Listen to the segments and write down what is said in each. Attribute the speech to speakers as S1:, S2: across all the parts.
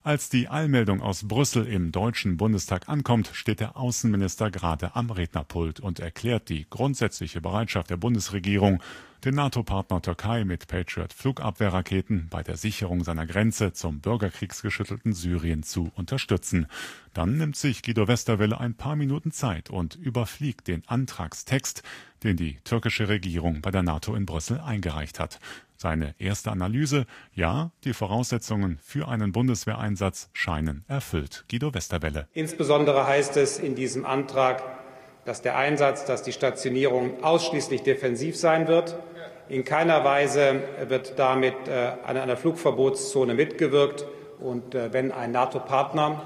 S1: Als die Eilmeldung aus Brüssel im Deutschen Bundestag ankommt, steht der Außenminister gerade am Rednerpult und erklärt die grundsätzliche Bereitschaft der Bundesregierung, den NATO-Partner Türkei mit Patriot-Flugabwehrraketen bei der Sicherung seiner Grenze zum bürgerkriegsgeschüttelten Syrien zu unterstützen. Dann nimmt sich Guido Westerwelle ein paar Minuten Zeit und überfliegt den Antragstext, den die türkische Regierung bei der NATO in Brüssel eingereicht hat. Seine erste Analyse: Ja, die Voraussetzungen für einen Bundeswehreinsatz scheinen erfüllt. Guido Westerwelle.
S2: Insbesondere heißt es in diesem Antrag, dass der Einsatz, dass die Stationierung ausschließlich defensiv sein wird. In keiner Weise wird damit an einer Flugverbotszone mitgewirkt. Und wenn ein NATO-Partner,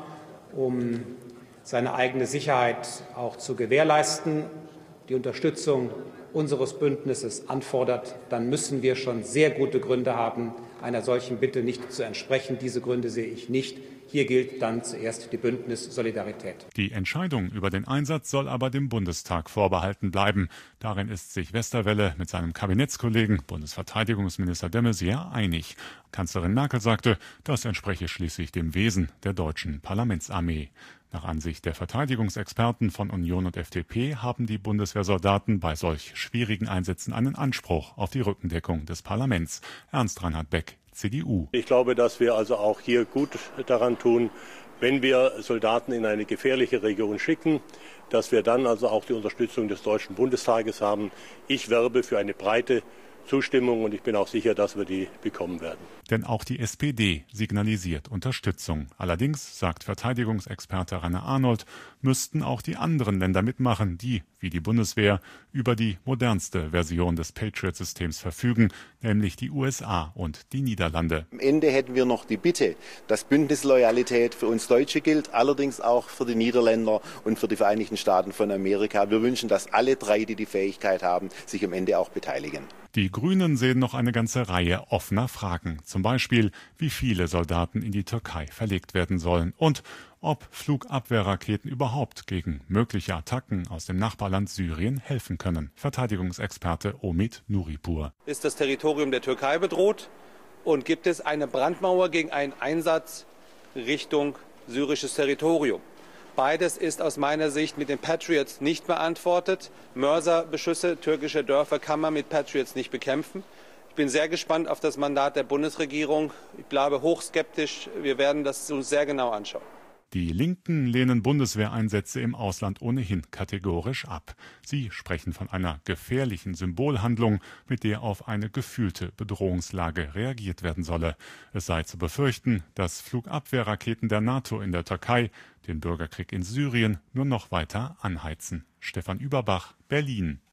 S2: um seine eigene Sicherheit auch zu gewährleisten, die Unterstützung unseres Bündnisses anfordert, dann müssen wir schon sehr gute Gründe haben, einer solchen Bitte nicht zu entsprechen. Diese Gründe sehe ich nicht. Hier gilt dann zuerst die Bündnissolidarität.
S1: Die Entscheidung über den Einsatz soll aber dem Bundestag vorbehalten bleiben. Darin ist sich Westerwelle mit seinem Kabinettskollegen, Bundesverteidigungsminister de Maizière, einig. Kanzlerin Merkel sagte, das entspreche schließlich dem Wesen der deutschen Parlamentsarmee. Nach Ansicht der Verteidigungsexperten von Union und FDP haben die Bundeswehrsoldaten bei solch schwierigen Einsätzen einen Anspruch auf die Rückendeckung des Parlaments. Ernst-Reinhard Beck, CDU.
S3: Ich glaube, dass wir also auch hier gut daran tun, wenn wir Soldaten in eine gefährliche Region schicken, dass wir dann also auch die Unterstützung des Deutschen Bundestages haben. Ich werbe für eine breite Zustimmung und ich bin auch sicher, dass wir die bekommen werden.
S1: Denn auch die SPD signalisiert Unterstützung. Allerdings, sagt Verteidigungsexperte Rainer Arnold, müssten auch die anderen Länder mitmachen, die, wie die Bundeswehr, über die modernste Version des Patriot-Systems verfügen, nämlich die USA und die Niederlande.
S4: Am Ende hätten wir noch die Bitte, dass Bündnisloyalität für uns Deutsche gilt, allerdings auch für die Niederländer und für die Vereinigten Staaten von Amerika. Wir wünschen, dass alle drei, die die Fähigkeit haben, sich am Ende auch beteiligen.
S1: Die Grünen sehen noch eine ganze Reihe offener Fragen. Zum Beispiel, wie viele Soldaten in die Türkei verlegt werden sollen und ob Flugabwehrraketen überhaupt gegen mögliche Attacken aus dem Nachbarland Syrien helfen können. Verteidigungsexperte Omid Nuripur.
S5: Ist das Territorium der Türkei bedroht und gibt es eine Brandmauer gegen einen Einsatz Richtung syrisches Territorium? Beides ist aus meiner Sicht mit den Patriots nicht beantwortet. Mörserbeschüsse türkischer Dörfer kann man mit Patriots nicht bekämpfen. Ich bin sehr gespannt auf das Mandat der Bundesregierung. Ich bleibe hochskeptisch. Wir werden das uns sehr genau anschauen.
S1: Die Linken lehnen Bundeswehreinsätze im Ausland ohnehin kategorisch ab. Sie sprechen von einer gefährlichen Symbolhandlung, mit der auf eine gefühlte Bedrohungslage reagiert werden solle. Es sei zu befürchten, dass Flugabwehrraketen der NATO in der Türkei den Bürgerkrieg in Syrien nur noch weiter anheizen. Stefan Überbach, Berlin.